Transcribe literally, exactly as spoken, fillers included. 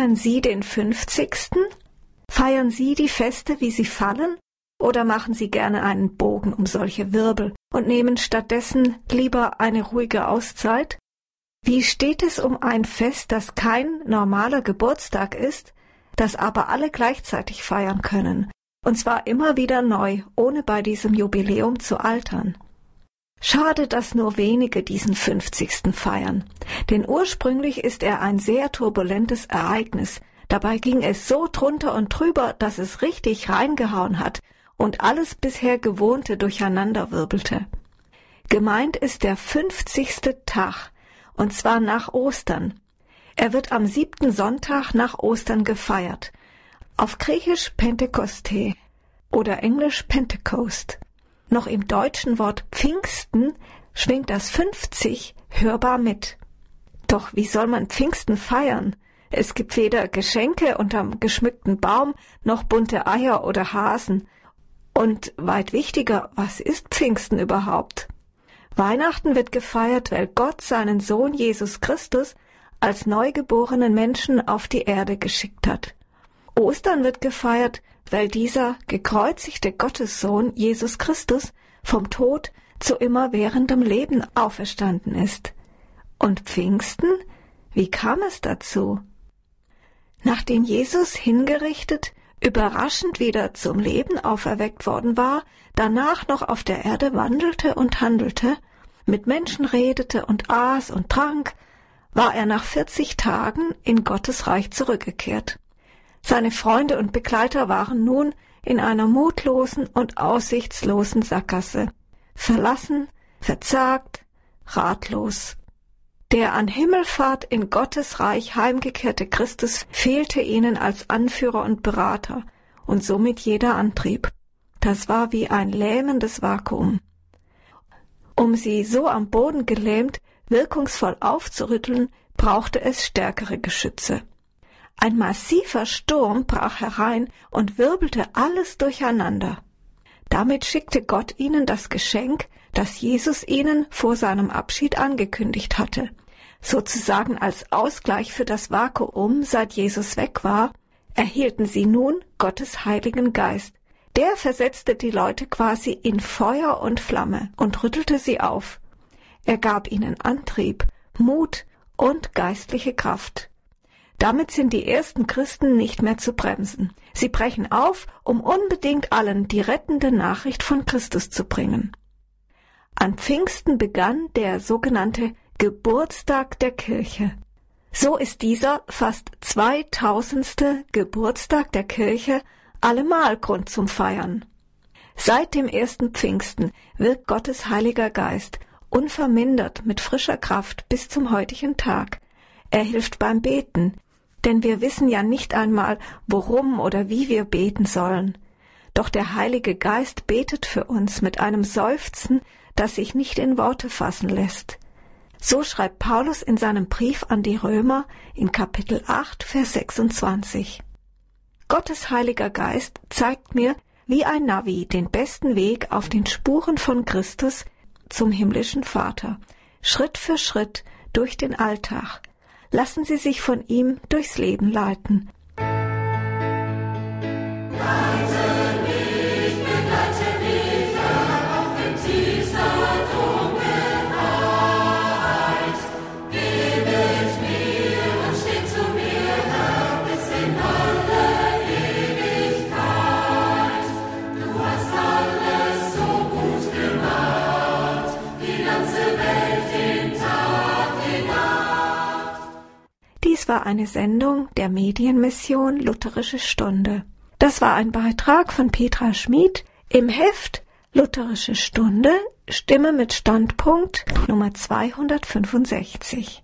feiern Sie den fünfzigsten? Feiern Sie die Feste, wie sie fallen? Oder machen Sie gerne einen Bogen um solche Wirbel und nehmen stattdessen lieber eine ruhige Auszeit? Wie steht es um ein Fest, das kein normaler Geburtstag ist, das aber alle gleichzeitig feiern können, und zwar immer wieder neu, ohne bei diesem Jubiläum zu altern? Schade, dass nur wenige diesen fünfzigsten feiern, denn ursprünglich ist er ein sehr turbulentes Ereignis. Dabei ging es so drunter und drüber, dass es richtig reingehauen hat und alles bisher Gewohnte durcheinanderwirbelte. Gemeint ist der fünfzigste Tag, und zwar nach Ostern. Er wird am siebten Sonntag nach Ostern gefeiert, auf Griechisch Pentekoste oder Englisch Pentecost. Noch im deutschen Wort Pfingsten schwingt das fünfzig hörbar mit. Doch wie soll man Pfingsten feiern? Es gibt weder Geschenke unterm geschmückten Baum, noch bunte Eier oder Hasen. Und weit wichtiger, was ist Pfingsten überhaupt? Weihnachten wird gefeiert, weil Gott seinen Sohn Jesus Christus als neugeborenen Menschen auf die Erde geschickt hat. Ostern wird gefeiert, weil dieser gekreuzigte Gottessohn Jesus Christus vom Tod zu immerwährendem Leben auferstanden ist. Und Pfingsten? Wie kam es dazu? Nachdem Jesus hingerichtet, überraschend wieder zum Leben auferweckt worden war, danach noch auf der Erde wandelte und handelte, mit Menschen redete und aß und trank, war er nach vierzig Tagen in Gottes Reich zurückgekehrt. Seine Freunde und Begleiter waren nun in einer mutlosen und aussichtslosen Sackgasse, verlassen, verzagt, ratlos. Der an Himmelfahrt in Gottes Reich heimgekehrte Christus fehlte ihnen als Anführer und Berater und somit jeder Antrieb. Das war wie ein lähmendes Vakuum. Um sie so am Boden gelähmt, wirkungsvoll aufzurütteln, brauchte es stärkere Geschütze. Ein massiver Sturm brach herein und wirbelte alles durcheinander. Damit schickte Gott ihnen das Geschenk, das Jesus ihnen vor seinem Abschied angekündigt hatte. Sozusagen als Ausgleich für das Vakuum, seit Jesus weg war, erhielten sie nun Gottes Heiligen Geist. Der versetzte die Leute quasi in Feuer und Flamme und rüttelte sie auf. Er gab ihnen Antrieb, Mut und geistliche Kraft. Damit sind die ersten Christen nicht mehr zu bremsen. Sie brechen auf, um unbedingt allen die rettende Nachricht von Christus zu bringen. An Pfingsten begann der sogenannte Geburtstag der Kirche. So ist dieser fast zweitausendste Geburtstag der Kirche allemal Grund zum Feiern. Seit dem ersten Pfingsten wirkt Gottes Heiliger Geist unvermindert mit frischer Kraft bis zum heutigen Tag. Er hilft beim Beten, denn wir wissen ja nicht einmal, worum oder wie wir beten sollen. Doch der Heilige Geist betet für uns mit einem Seufzen, das sich nicht in Worte fassen lässt. So schreibt Paulus in seinem Brief an die Römer in Kapitel acht, Vers sechsundzwanzig. Gottes Heiliger Geist zeigt mir wie ein Navi den besten Weg auf den Spuren von Christus zum himmlischen Vater, Schritt für Schritt durch den Alltag. Lassen Sie sich von ihm durchs Leben leiten. Dies war eine Sendung der Medienmission Lutherische Stunde. Das war ein Beitrag von Petra Schmid im Heft Lutherische Stunde, Stimme mit Standpunkt Nummer zweihundertfünfundsechzig.